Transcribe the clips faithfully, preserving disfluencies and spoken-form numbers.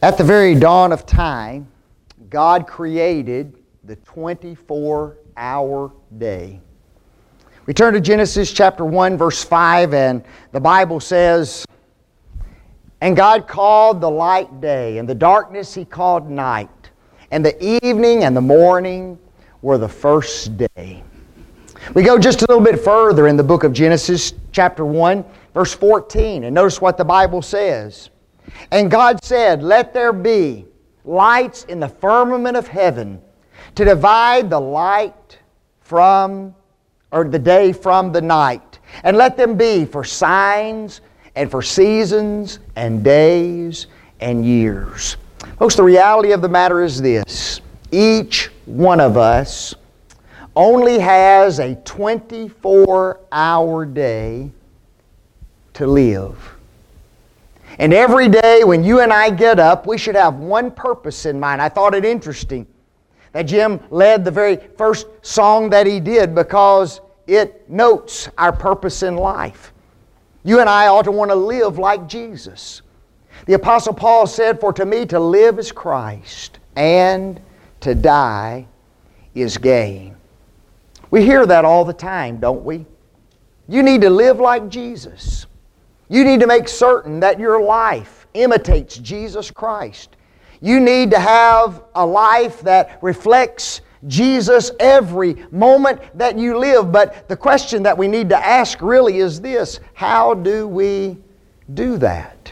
At the very dawn of time, God created the twenty-four hour day. We turn to Genesis chapter one, verse five, and the Bible says, "And God called the light day, and the darkness He called night. And the evening and the morning were the first day." We go just a little bit further in the book of Genesis chapter one, verse fourteen, and notice what the Bible says. "And God said, Let there be lights in the firmament of heaven to divide the light from, or the day from the night. And let them be for signs and for seasons and days and years." Folks, the reality of the matter is this. Each one of us only has a twenty-four hour day to live. And every day when you and I get up, we should have one purpose in mind. I thought it interesting that Jim led the very first song that he did because it notes our purpose in life. You and I ought to want to live like Jesus. The Apostle Paul said, "For to me to live is Christ, and to die is gain." We hear that all the time, don't we? You need to live like Jesus. You need to make certain that your life imitates Jesus Christ. You need to have a life that reflects Jesus every moment that you live. But the question that we need to ask really is this: how do we do that?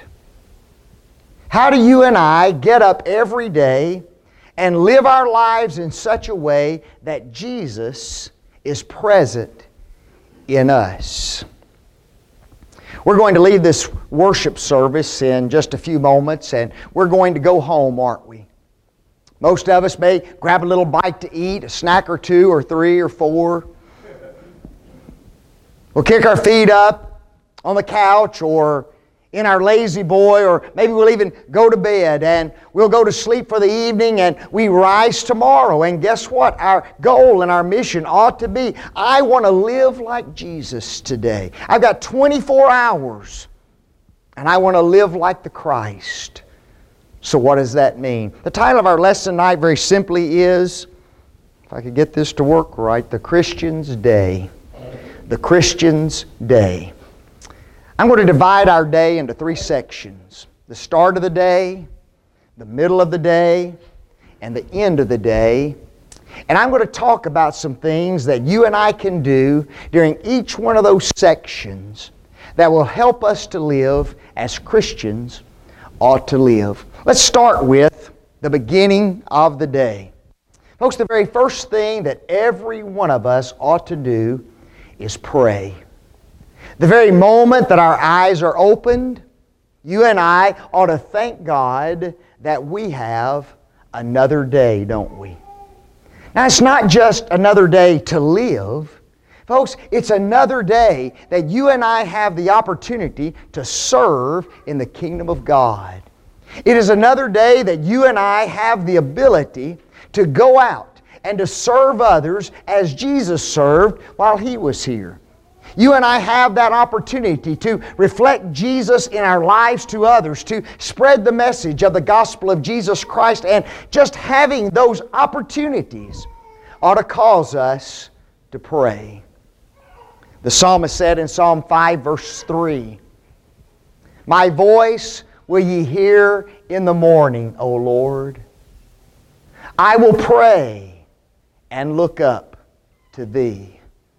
How do you and I get up every day and live our lives in such a way that Jesus is present in us? We're going to leave this worship service in just a few moments, and we're going to go home, aren't we? Most of us may grab a little bite to eat, a snack or two or three or four. We'll kick our feet up on the couch or in our lazy boy, or maybe we'll even go to bed and we'll go to sleep for the evening, and we rise tomorrow. And guess what? Our goal and our mission ought to be, I want to live like Jesus today. I've got twenty-four hours and I want to live like the Christ. So what does that mean? The title of our lesson tonight very simply is, if I could get this to work right, The Christian's Day. The Christian's Day. I'm going to divide our day into three sections. The start of the day, the middle of the day, and the end of the day. And I'm going to talk about some things that you and I can do during each one of those sections that will help us to live as Christians ought to live. Let's start with the beginning of the day. Folks, the very first thing that every one of us ought to do is pray. The very moment that our eyes are opened, you and I ought to thank God that we have another day, don't we? Now, it's not just another day to live. Folks, it's another day that you and I have the opportunity to serve in the kingdom of God. It is another day that you and I have the ability to go out and to serve others as Jesus served while He was here. You and I have that opportunity to reflect Jesus in our lives to others, to spread the message of the gospel of Jesus Christ, and just having those opportunities ought to cause us to pray. The psalmist said in Psalm five, verse three, "My voice will ye hear in the morning, O Lord. I will pray and look up to Thee."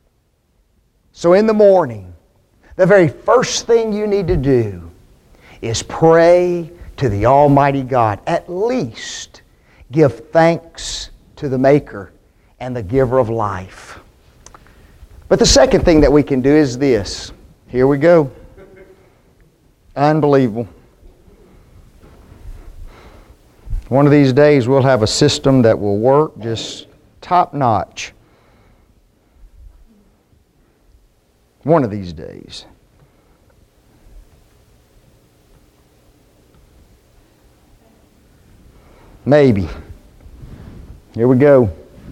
So in the morning, the very first thing you need to do is pray to the Almighty God. At least give thanks to the Maker and the Giver of life. But the second thing that we can do is this. Here we go. Unbelievable. One of these days we'll have a system that will work just top notch. One of these days. Maybe. Here we go.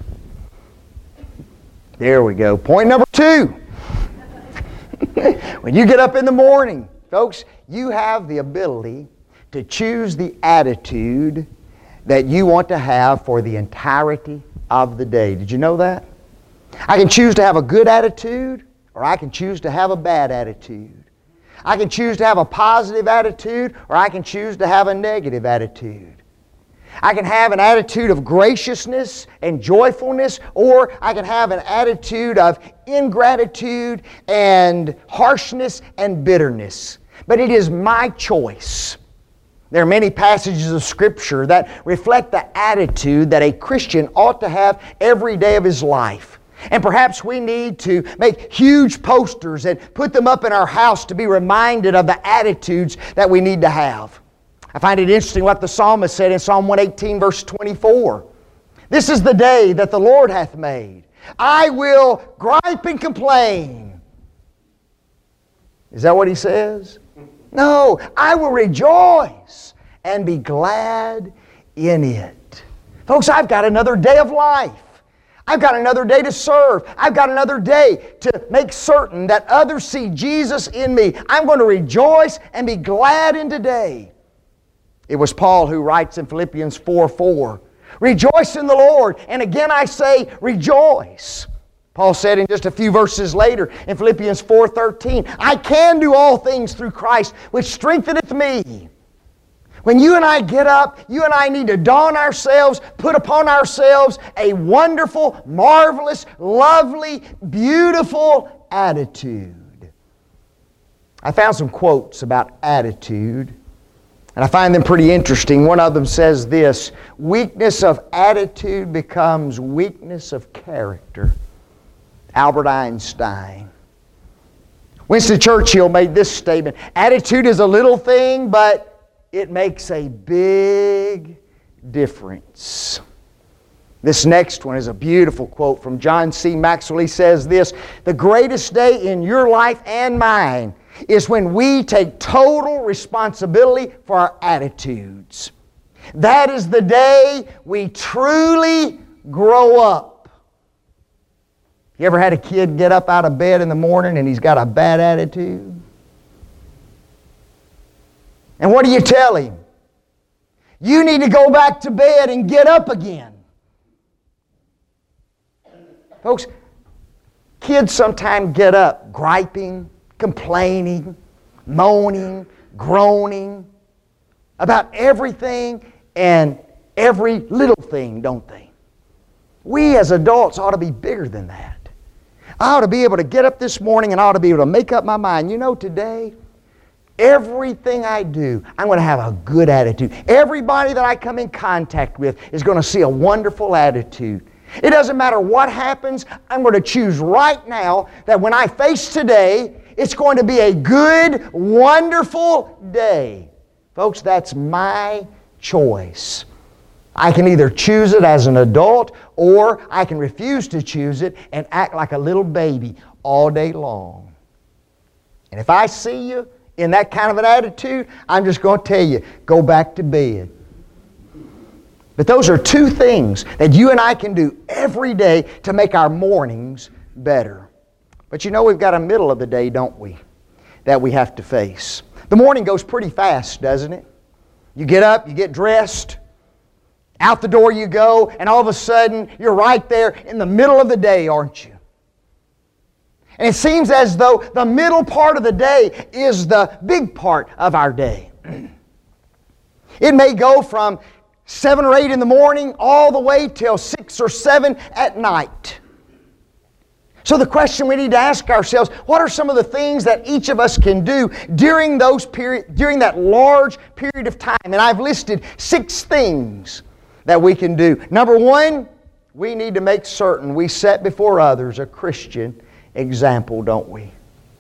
There we go. Point number two. When you get up in the morning, folks, you have the ability to choose the attitude that you want to have for the entirety of the day. Did you know that? I can choose to have a good attitude, or I can choose to have a bad attitude. I can choose to have a positive attitude, or I can choose to have a negative attitude. I can have an attitude of graciousness and joyfulness, or I can have an attitude of ingratitude and harshness and bitterness. But it is my choice. There are many passages of Scripture that reflect the attitude that a Christian ought to have every day of his life. And perhaps we need to make huge posters and put them up in our house to be reminded of the attitudes that we need to have. I find it interesting what the psalmist said in Psalm one eighteen, verse twenty-four. This is the day that the Lord hath made. I will gripe and complain. Is that what he says? No, I will rejoice and be glad in it. Folks, I've got another day of life. I've got another day to serve. I've got another day to make certain that others see Jesus in me. I'm going to rejoice and be glad in today. It was Paul who writes in Philippians four four, rejoice in the Lord, and again I say rejoice. Paul said in just a few verses later in Philippians four thirteen, I can do all things through Christ which strengtheneth me. When you and I get up, you and I need to don ourselves, put upon ourselves a wonderful, marvelous, lovely, beautiful attitude. I found some quotes about attitude, and I find them pretty interesting. One of them says this, weakness of attitude becomes weakness of character. Albert Einstein. Winston Churchill made this statement, attitude is a little thing, but it makes a big difference. This next one is a beautiful quote from John C. Maxwell. He says this, the greatest day in your life and mine is when we take total responsibility for our attitudes. That is the day we truly grow up. You ever had a kid get up out of bed in the morning and he's got a bad attitude? And what do you tell him? You need to go back to bed and get up again. Folks, kids sometimes get up griping, complaining, moaning, groaning about everything and every little thing, don't they? We as adults ought to be bigger than that. I ought to be able to get up this morning and I ought to be able to make up my mind. You know, today, everything I do, I'm going to have a good attitude. Everybody that I come in contact with is going to see a wonderful attitude. It doesn't matter what happens, I'm going to choose right now that when I face today, it's going to be a good, wonderful day. Folks, that's my choice. I can either choose it as an adult or I can refuse to choose it and act like a little baby all day long. And if I see you in that kind of an attitude, I'm just going to tell you, go back to bed. But those are two things that you and I can do every day to make our mornings better. But you know we've got a middle of the day, don't we, that we have to face. The morning goes pretty fast, doesn't it? You get up, you get dressed, out the door you go, and all of a sudden you're right there in the middle of the day, aren't you? And it seems as though the middle part of the day is the big part of our day. It may go from seven or eight in the morning all the way till six or seven at night. So the question we need to ask ourselves, what are some of the things that each of us can do during those period, during that large period of time? And I've listed six things that we can do. Number one, we need to make certain we set before others a Christian example, don't we?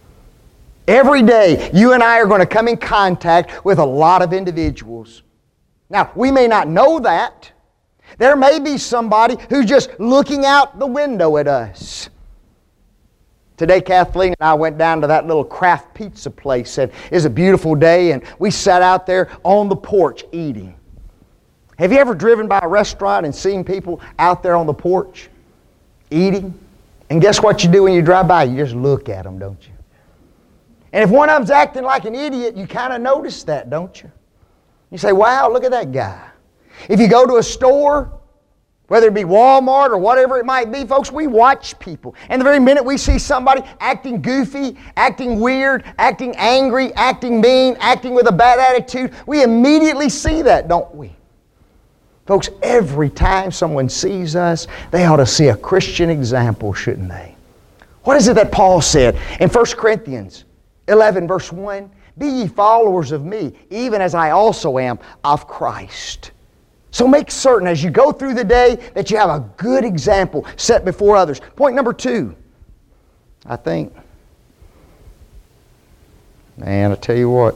Every day, you and I are going to come in contact with a lot of individuals. Now, we may not know that. There may be somebody who's just looking out the window at us. Today, Kathleen and I went down to that little craft pizza place, and it was a beautiful day, and we sat out there on the porch eating. Have you ever driven by a restaurant and seen people out there on the porch eating? And guess what you do when you drive by? You just look at them, don't you? And if one of them's acting like an idiot, you kind of notice that, don't you? You say, wow, look at that guy. If you go to a store, whether it be Walmart or whatever it might be, folks, we watch people. And the very minute we see somebody acting goofy, acting weird, acting angry, acting mean, acting with a bad attitude, we immediately see that, don't we? Folks, every time someone sees us, they ought to see a Christian example, shouldn't they? What is it that Paul said in First Corinthians eleven, verse one? Be ye followers of me, even as I also am of Christ. So make certain as you go through the day that you have a good example set before others. Point number two, I think, man, I tell you what,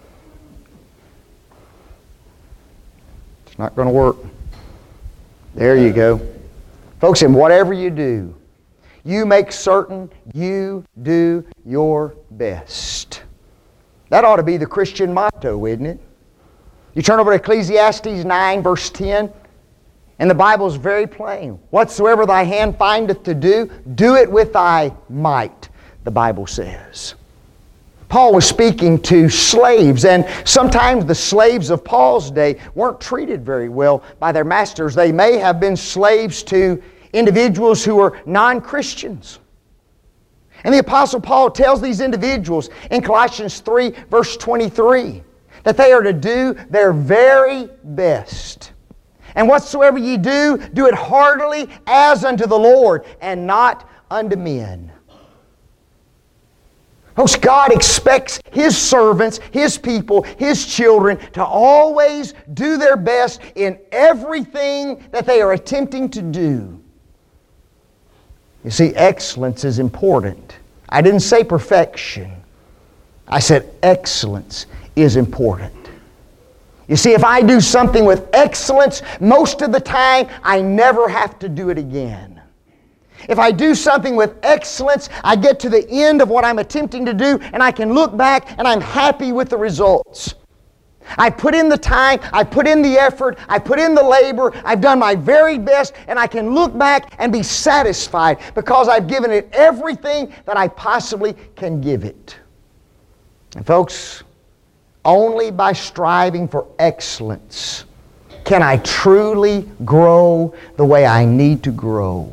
it's not going to work. There you go. Folks, in whatever you do, you make certain you do your best. That ought to be the Christian motto, isn't it? You turn over to Ecclesiastes nine, verse ten, and the Bible is very plain. Whatsoever thy hand findeth to do, do it with thy might, the Bible says. Paul was speaking to slaves, and sometimes the slaves of Paul's day weren't treated very well by their masters. They may have been slaves to individuals who were non-Christians. And the Apostle Paul tells these individuals in Colossians three, verse twenty-three, that they are to do their very best. And whatsoever ye do, do it heartily as unto the Lord, and not unto men. Folks, God expects His servants, His people, His children to always do their best in everything that they are attempting to do. You see, excellence is important. I didn't say perfection. I said excellence is important. You see, if I do something with excellence, most of the time I never have to do it again. If I do something with excellence, I get to the end of what I'm attempting to do and I can look back and I'm happy with the results. I put in the time, I put in the effort, I put in the labor, I've done my very best, and I can look back and be satisfied because I've given it everything that I possibly can give it. And folks, only by striving for excellence can I truly grow the way I need to grow.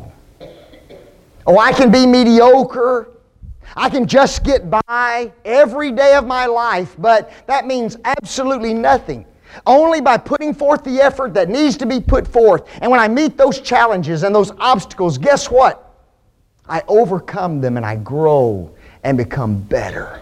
Oh, I can be mediocre. I can just get by every day of my life, but that means absolutely nothing. Only by putting forth the effort that needs to be put forth. And when I meet those challenges and those obstacles, guess what? I overcome them and I grow and become better.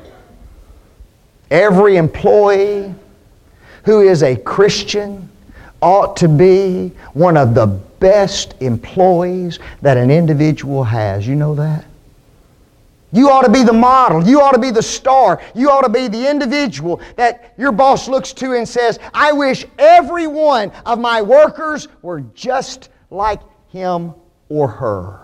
Every employee who is a Christian ought to be one of the best employees that an individual has. You know that? You ought to be the model. You ought to be the star. You ought to be the individual that your boss looks to and says, I wish every one of my workers were just like him or her.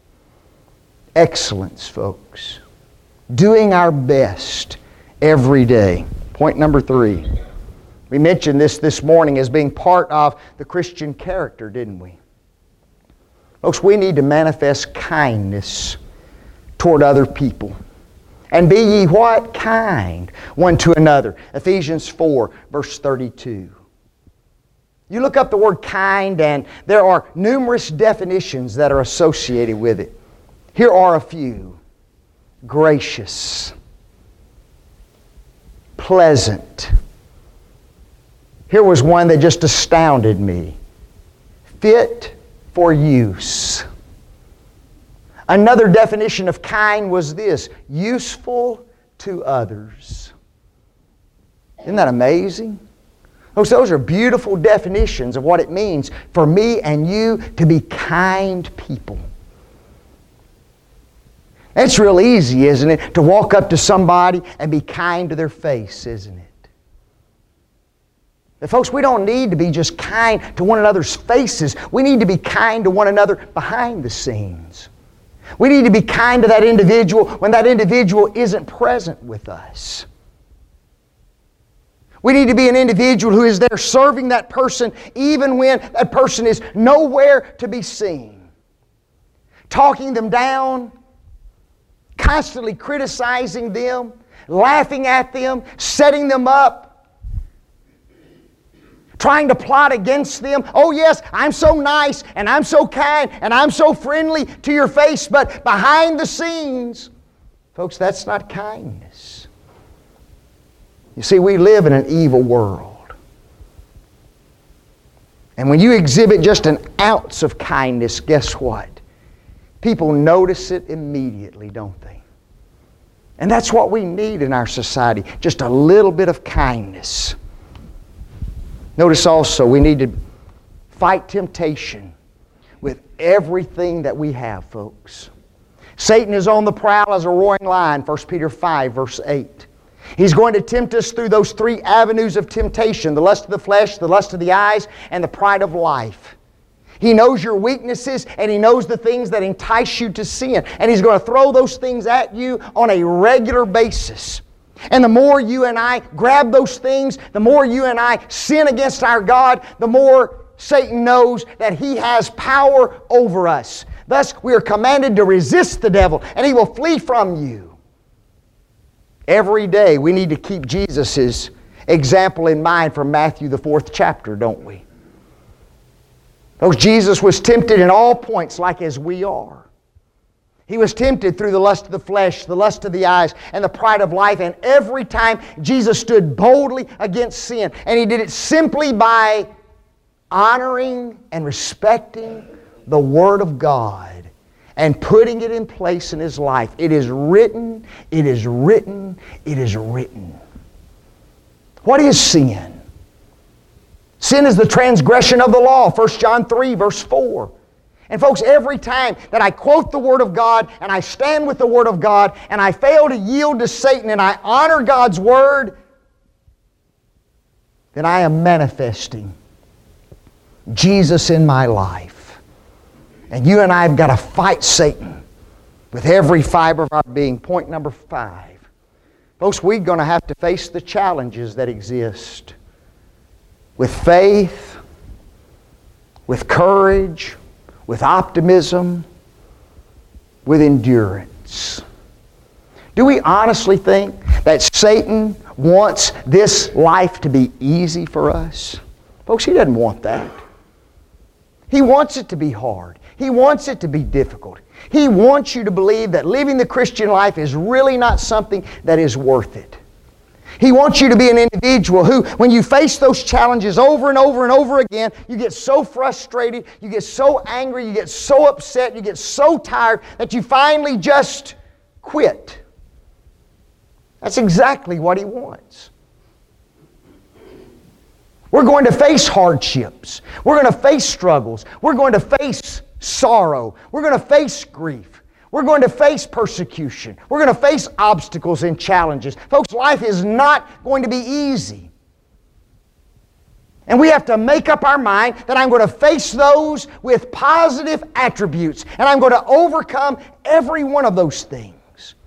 Excellence, folks. Doing our best every day. Point number three. We mentioned this this morning as being part of the Christian character, didn't we? Folks, we need to manifest kindness toward other people. And be ye what? Kind one to another. Ephesians four, verse thirty-two. You look up the word kind and there are numerous definitions that are associated with it. Here are a few. Gracious. Pleasant. Here was one that just astounded me. Fit for use. Another definition of kind was this: useful to others. Isn't that amazing? Folks, those are beautiful definitions of what it means for me and you to be kind people. It's real easy, isn't it, to walk up to somebody and be kind to their face, isn't it? But folks, we don't need to be just kind to one another's faces. We need to be kind to one another behind the scenes. We need to be kind to that individual when that individual isn't present with us. We need to be an individual who is there serving that person even when that person is nowhere to be seen. Talking them down, constantly criticizing them, laughing at them, setting them up. trying to plot against them. Oh yes, I'm so nice and I'm so kind and I'm so friendly to your face, but behind the scenes, folks, that's not kindness. You see, we live in an evil world. And when you exhibit just an ounce of kindness, guess what? People notice it immediately, don't they? And that's what we need in our society, just a little bit of kindness. Notice also, we need to fight temptation with everything that we have, folks. Satan is on the prowl as a roaring lion, First Peter five, verse eight. He's going to tempt us through those three avenues of temptation: the lust of the flesh, the lust of the eyes, and the pride of life. He knows your weaknesses, and He knows the things that entice you to sin. And He's going to throw those things at you on a regular basis. And the more you and I grab those things, the more you and I sin against our God, the more Satan knows that he has power over us. Thus, we are commanded to resist the devil, and he will flee from you. Every day, we need to keep Jesus' example in mind from Matthew, the fourth chapter, don't we? Because Jesus was tempted in all points like as we are. He was tempted through the lust of the flesh, the lust of the eyes, and the pride of life. And every time Jesus stood boldly against sin. And He did it simply by honoring and respecting the Word of God and putting it in place in His life. It is written, it is written, it is written. What is sin? Sin is the transgression of the law, First John three, verse four. And folks, every time that I quote the Word of God and I stand with the Word of God and I fail to yield to Satan and I honor God's Word, then I am manifesting Jesus in my life. And you and I have got to fight Satan with every fiber of our being. Point number five. Folks, we're going to have to face the challenges that exist with faith, with courage, with optimism, with endurance. Do we honestly think that Satan wants this life to be easy for us? Folks, he doesn't want that. He wants it to be hard. He wants it to be difficult. He wants you to believe that living the Christian life is really not something that is worth it. He wants you to be an individual who, when you face those challenges over and over and over again, you get so frustrated, you get so angry, you get so upset, you get so tired that you finally just quit. That's exactly what he wants. We're going to face hardships. We're going to face struggles. We're going to face sorrow. We're going to face grief. We're going to face persecution. We're going to face obstacles and challenges. Folks, life is not going to be easy. And we have to make up our mind that I'm going to face those with positive attributes. And I'm going to overcome every one of those things.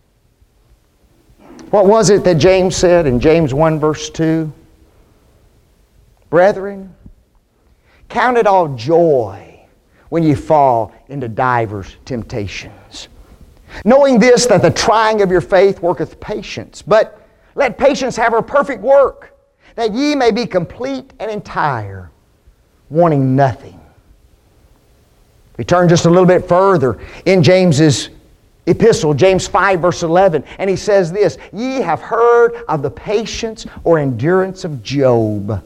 What was it that James said in James one verse two? Brethren, count it all joy when you fall into divers temptations, knowing this, that the trying of your faith worketh patience. But let patience have her perfect work, that ye may be complete and entire, wanting nothing. We turn just a little bit further in James's epistle, James five verse eleven, and he says this: Ye have heard of the patience or endurance of Job.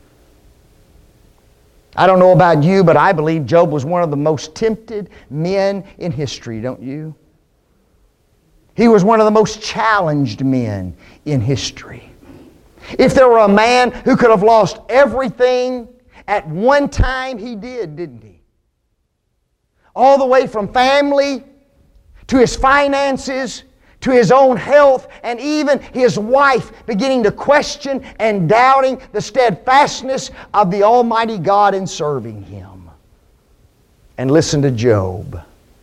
I don't know about you, but I believe Job was one of the most tempted men in history, don't you? He was one of the most challenged men in history. If there were a man who could have lost everything at one time, he did, didn't he? All the way from family to his finances, to his own health, and even his wife beginning to question and doubting the steadfastness of the Almighty God in serving Him. And listen to Job.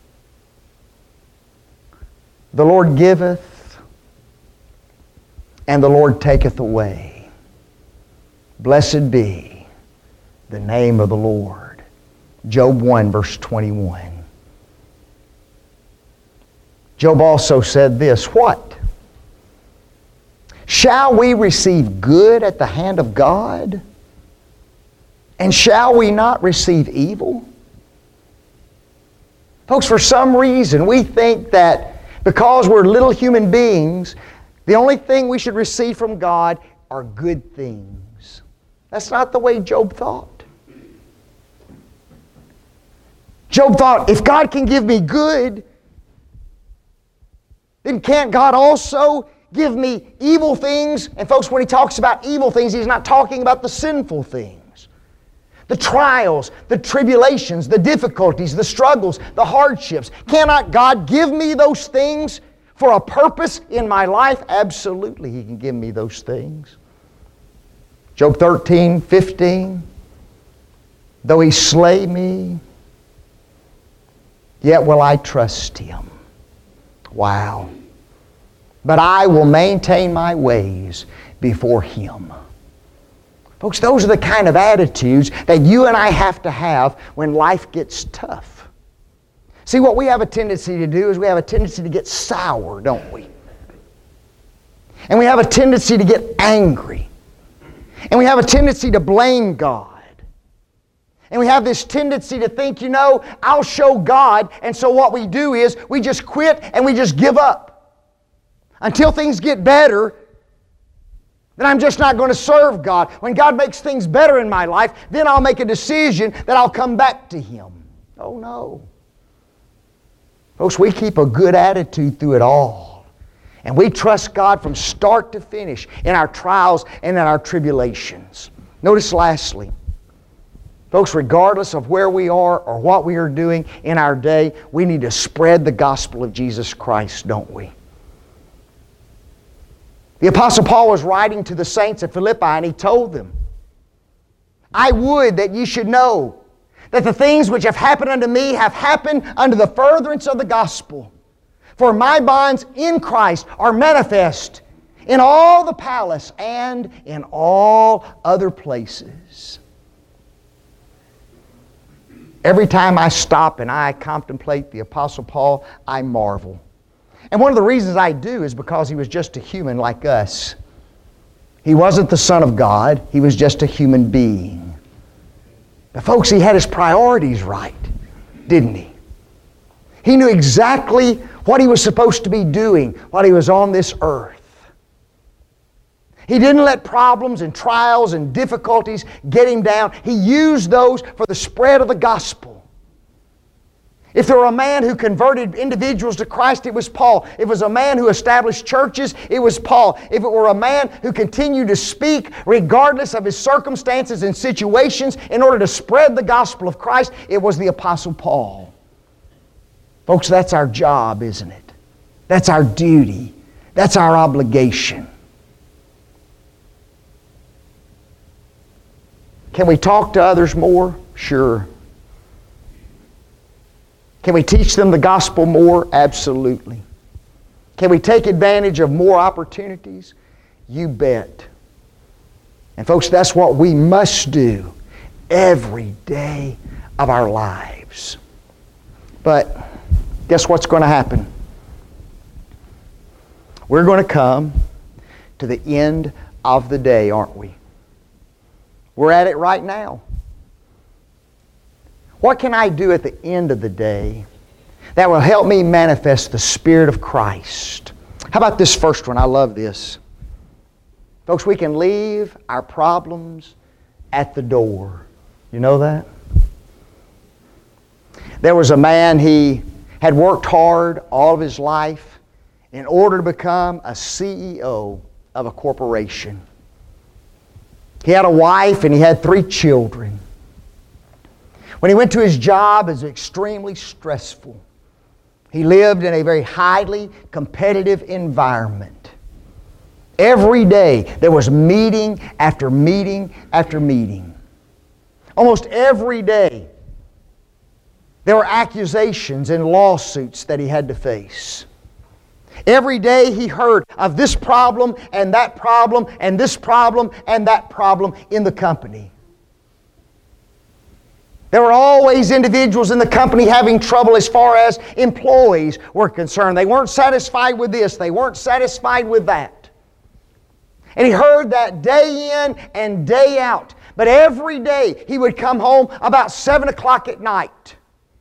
The Lord giveth, and the Lord taketh away. Blessed be the name of the Lord. Job one verse twenty-one. Job also said this: What? Shall we receive good at the hand of God? And shall we not receive evil? Folks, for some reason we think that because we're little human beings, the only thing we should receive from God are good things. That's not the way Job thought. Job thought, if God can give me good, then can't God also give me evil things? And folks, when he talks about evil things, he's not talking about the sinful things. The trials, the tribulations, the difficulties, the struggles, the hardships. Cannot God give me those things for a purpose in my life? Absolutely, He can give me those things. Job thirteen, fifteen. Though He slay me, yet will I trust Him. Wow. But I will maintain my ways before Him. Folks, those are the kind of attitudes that you and I have to have when life gets tough. See, what we have a tendency to do is we have a tendency to get sour, don't we? And we have a tendency to get angry. And we have a tendency to blame God. And we have this tendency to think, you know, I'll show God, and so what we do is we just quit and we just give up. Until things get better, then I'm just not going to serve God. When God makes things better in my life, then I'll make a decision that I'll come back to Him. Oh no. Folks, we keep a good attitude through it all. And we trust God from start to finish in our trials and in our tribulations. Notice lastly, folks, regardless of where we are or what we are doing in our day, we need to spread the gospel of Jesus Christ, don't we? The Apostle Paul was writing to the saints at Philippi, and he told them, I would that ye should know that the things which have happened unto me have happened unto the furtherance of the gospel. For my bonds in Christ are manifest in all the palace and in all other places. Every time I stop and I contemplate the Apostle Paul, I marvel. And one of the reasons I do is because he was just a human like us. He wasn't the Son of God. He was just a human being. But folks, he had his priorities right, didn't he? He knew exactly what he was supposed to be doing while he was on this earth. He didn't let problems and trials and difficulties get him down. He used those for the spread of the gospel. If there were a man who converted individuals to Christ, it was Paul. If it was a man who established churches, it was Paul. If it were a man who continued to speak regardless of his circumstances and situations in order to spread the gospel of Christ, it was the Apostle Paul. Folks, that's our job, isn't it? That's our duty. That's our obligation. Can we talk to others more? Sure. Can we teach them the gospel more? Absolutely. Can we take advantage of more opportunities? You bet. And folks, that's what we must do every day of our lives. But guess what's going to happen? We're going to come to the end of the day, aren't we? We're at it right now. What can I do at the end of the day that will help me manifest the Spirit of Christ? How about this first one? I love this. Folks, we can leave our problems at the door. You know that? There was a man, he had worked hard all of his life in order to become a C E O of a corporation. He had a wife and he had three children. When he went to his job, it was extremely stressful. He lived in a very highly competitive environment. Every day there was meeting after meeting after meeting. Almost every day there were accusations and lawsuits that he had to face. Every day he heard of this problem and that problem and this problem and that problem in the company. There were always individuals in the company having trouble as far as employees were concerned. They weren't satisfied with this. They weren't satisfied with that. And he heard that day in and day out. But every day he would come home about seven o'clock at night.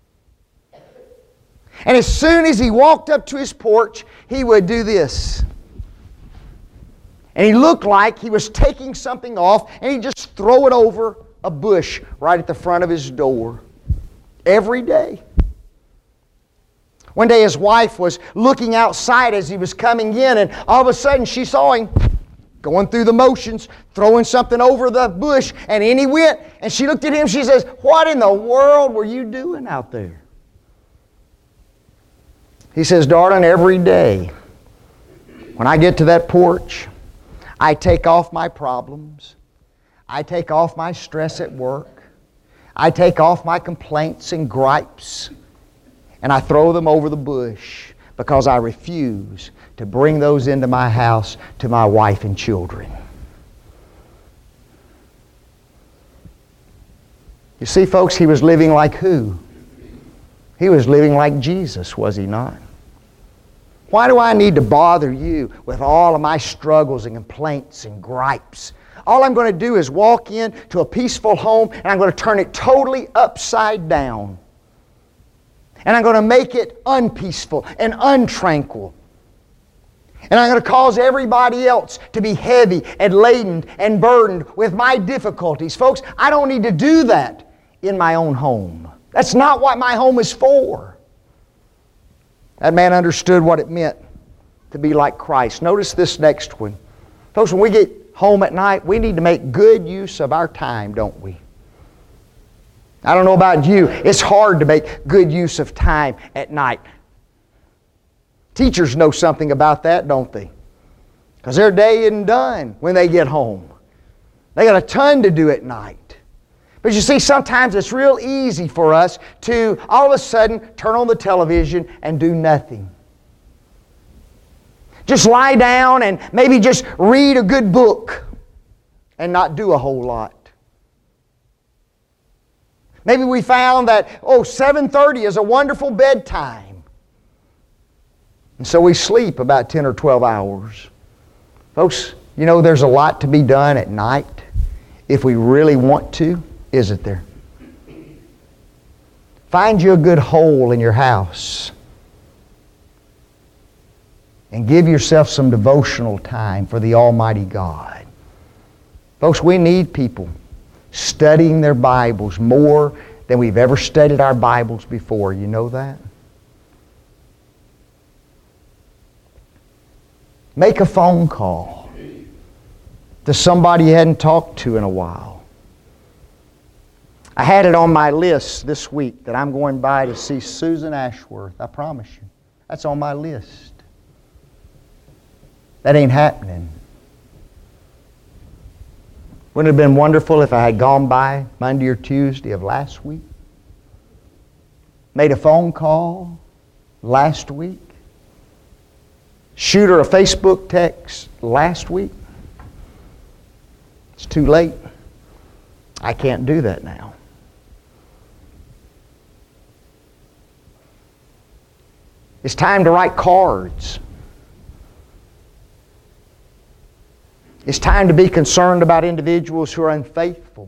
And as soon as he walked up to his porch, he would do this. And he looked like he was taking something off, and he'd just throw it over a bush right at the front of his door. Every day. One day his wife was looking outside as he was coming in, and all of a sudden she saw him going through the motions, throwing something over the bush, and in he went. And she looked at him, she says, "What in the world were you doing out there?" He says, "Darling, every day when I get to that porch, I take off my problems. I take off my stress at work. I take off my complaints and gripes, and I throw them over the bush because I refuse to bring those into my house to my wife and children." You see, folks, he was living like who? He was living like Jesus, was he not? Why do I need to bother you with all of my struggles and complaints and gripes? All I'm going to do is walk in to a peaceful home, and I'm going to turn it totally upside down. And I'm going to make it unpeaceful and untranquil. And I'm going to cause everybody else to be heavy and laden and burdened with my difficulties. Folks, I don't need to do that in my own home. That's not what my home is for. That man understood what it meant to be like Christ. Notice this next one. Folks, when we get home at night, we need to make good use of our time, don't we? I don't know about you. It's hard to make good use of time at night. Teachers know something about that, don't they? Because their day isn't done when they get home. They got a ton to do at night. But you see, sometimes it's real easy for us to all of a sudden turn on the television and do nothing. Just lie down and maybe just read a good book and not do a whole lot. Maybe we found that, oh, seven thirty is a wonderful bedtime. And so we sleep about ten or twelve hours. Folks, you know there's a lot to be done at night if we really want to, isn't there? Find you a good hole in your house and give yourself some devotional time for the Almighty God. Folks, we need people studying their Bibles more than we've ever studied our Bibles before. You know that? Make a phone call to somebody you hadn't talked to in a while. I had it on my list this week that I'm going by to see Susan Ashworth. I promise you. That's on my list. That ain't happening. Wouldn't it have been wonderful if I had gone by Monday or Tuesday of last week? Made a phone call last week? Shoot her a Facebook text last week? It's too late. I can't do that now. It's time to write cards. It's time to be concerned about individuals who are unfaithful.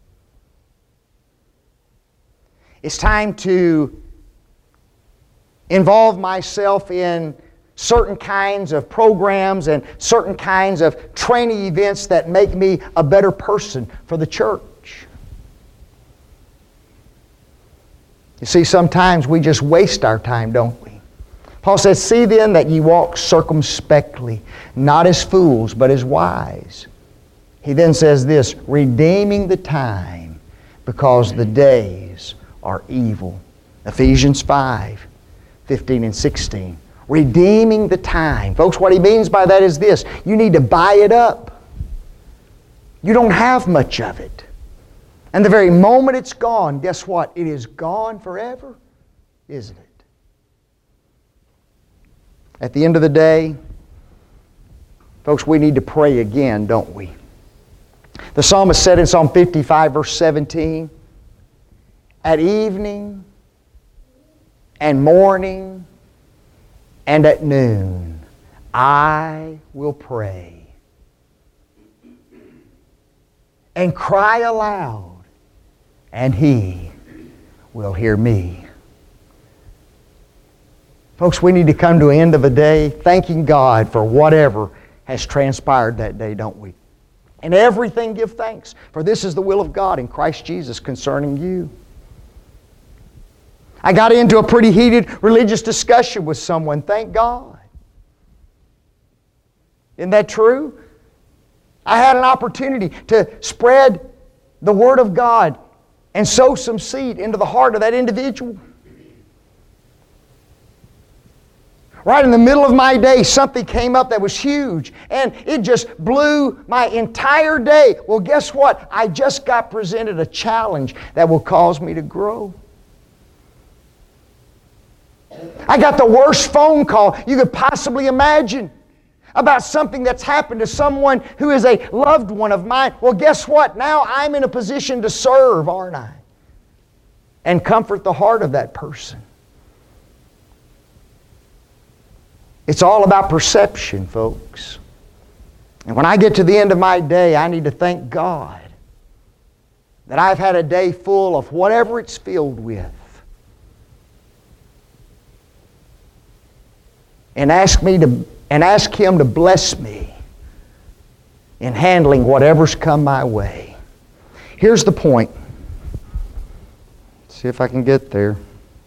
It's time to involve myself in certain kinds of programs and certain kinds of training events that make me a better person for the church. You see, sometimes we just waste our time, don't we? Paul says, "See then that ye walk circumspectly, not as fools, but as wise." He then says this, "redeeming the time, because the days are evil." Ephesians five, fifteen and sixteen. Redeeming the time. Folks, what he means by that is this. You need to buy it up. You don't have much of it. And the very moment it's gone, guess what? It is gone forever, isn't it? At the end of the day, folks, we need to pray again, don't we? The psalmist said in Psalm fifty-five, verse seventeen, "At evening and morning and at noon, I will pray." and cry aloud, and He will hear me. Folks, we need to come to the end of a day thanking God for whatever has transpired that day, don't we? And everything give thanks, for this is the will of God in Christ Jesus concerning you. I got into a pretty heated religious discussion with someone, thank God. Isn't that true? I had an opportunity to spread the Word of God and sow some seed into the heart of that individual. Right in the middle of my day, something came up that was huge, and it just blew my entire day. Well, guess what? I just got presented a challenge that will cause me to grow. I got the worst phone call you could possibly imagine about something that's happened to someone who is a loved one of mine. Well, guess what? Now I'm in a position to serve, aren't I? And comfort the heart of that person. It's all about perception, folks. And when I get to the end of my day, I need to thank God that I've had a day full of whatever it's filled with. And ask me to and ask Him to bless me in handling whatever's come my way. Here's the point. See if I can get there.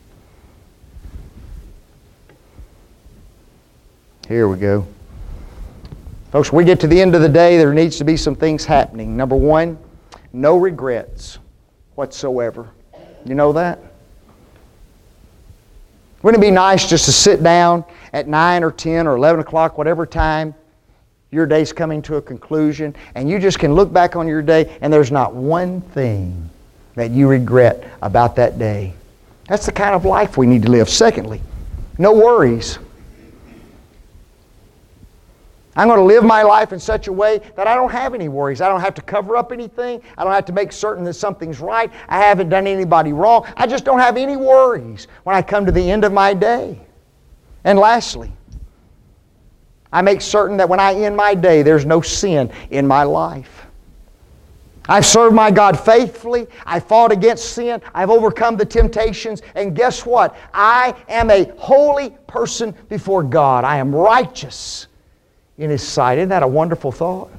Here we go. Folks, when we get to the end of the day, there needs to be some things happening. Number one, no regrets whatsoever. You know that? Wouldn't it be nice just to sit down at nine or ten or eleven o'clock, whatever time your day's coming to a conclusion, and you just can look back on your day and there's not one thing that you regret about that day. That's the kind of life we need to live. Secondly, no worries. I'm going to live my life in such a way that I don't have any worries. I don't have to cover up anything. I don't have to make certain that something's right. I haven't done anybody wrong. I just don't have any worries when I come to the end of my day. And lastly, I make certain that when I end my day, there's no sin in my life. I've served my God faithfully. I fought against sin. I've overcome the temptations. And guess what? I am a holy person before God. I am righteous in His sight. Isn't that a wonderful thought?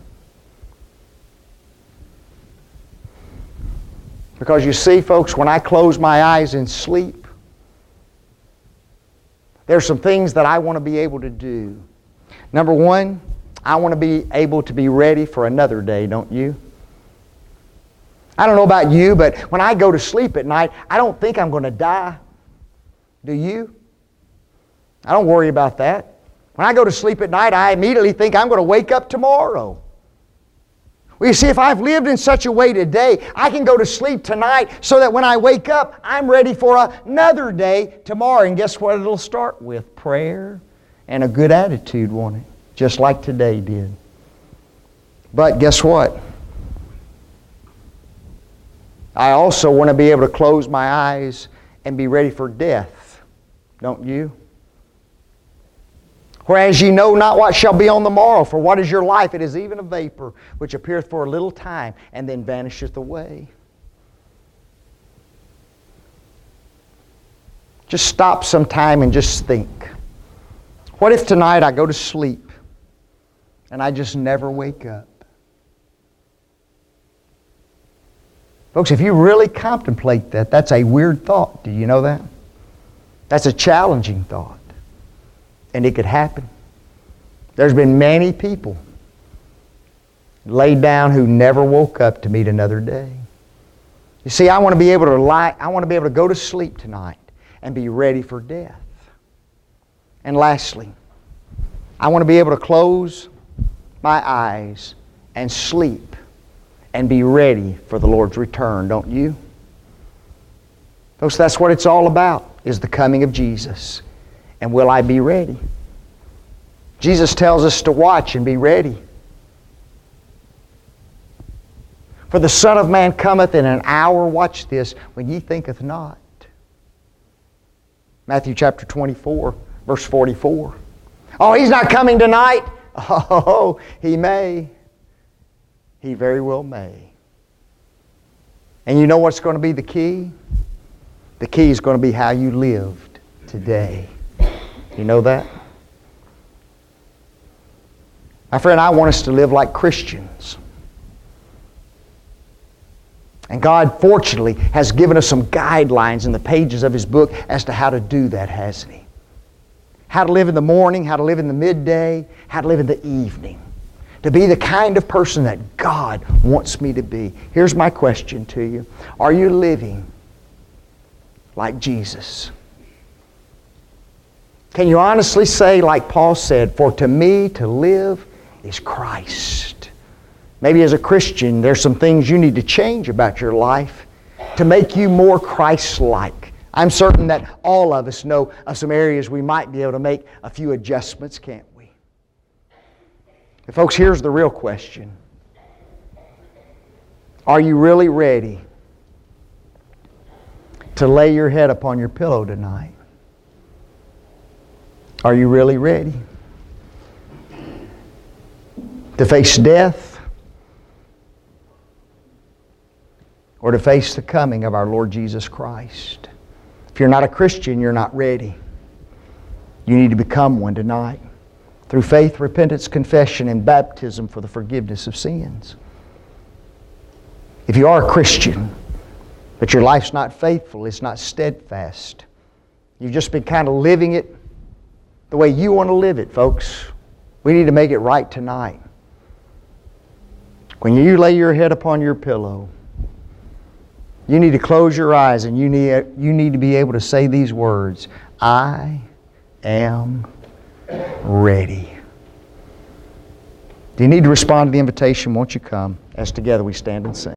Because you see, folks, when I close my eyes in sleep, there's some things that I want to be able to do. Number one, I want to be able to be ready for another day, don't you? I don't know about you, but when I go to sleep at night, I don't think I'm going to die. Do you? I don't worry about that. When I go to sleep at night, I immediately think I'm going to wake up tomorrow. Well, you see, if I've lived in such a way today, I can go to sleep tonight so that when I wake up, I'm ready for another day tomorrow. And guess what it'll start with? Prayer and a good attitude, won't it? Just like today did. But guess what? I also want to be able to close my eyes and be ready for death. Don't you? Whereas ye know not what shall be on the morrow, for what is your life? It is even a vapor, which appeareth for a little time, and then vanisheth away. Just stop sometime and just think. What if tonight I go to sleep, and I just never wake up? Folks, if you really contemplate that, that's a weird thought. Do you know that? That's a challenging thought. And it could happen. There's been many people laid down who never woke up to meet another day. You see, I want to be able to lie, I want to be able to go to sleep tonight and be ready for death. And lastly, I want to be able to close my eyes and sleep and be ready for the Lord's return, don't you? Folks, that's what it's all about, is the coming of Jesus. And will I be ready? Jesus tells us to watch and be ready. For the Son of Man cometh in an hour, watch this, when ye thinketh not. Matthew chapter twenty-four, verse forty-four. Oh, He's not coming tonight? Oh, He may. He very well may. And you know what's going to be the key? The key is going to be how you lived today. You know that? My friend, I want us to live like Christians. And God, fortunately, has given us some guidelines in the pages of His book as to how to do that, hasn't He? How to live in the morning, how to live in the midday, how to live in the evening. To be the kind of person that God wants me to be. Here's my question to you. Are you living like Jesus? Can you honestly say, like Paul said, for to me to live is Christ? Maybe as a Christian, there's some things you need to change about your life to make you more Christ-like. I'm certain that all of us know of some areas we might be able to make a few adjustments, can't we? But folks, here's the real question. Are you really ready to lay your head upon your pillow tonight? Are you really ready to face death or to face the coming of our Lord Jesus Christ? If you're not a Christian, you're not ready. You need to become one tonight through faith, repentance, confession, and baptism for the forgiveness of sins. If you are a Christian, but your life's not faithful, it's not steadfast, you've just been kind of living it the way you want to live it, folks, we need to make it right tonight. When you lay your head upon your pillow, you need to close your eyes and you need, you need to be able to say these words, I am ready. Do you need to respond to the invitation? Won't you come as together we stand and sing?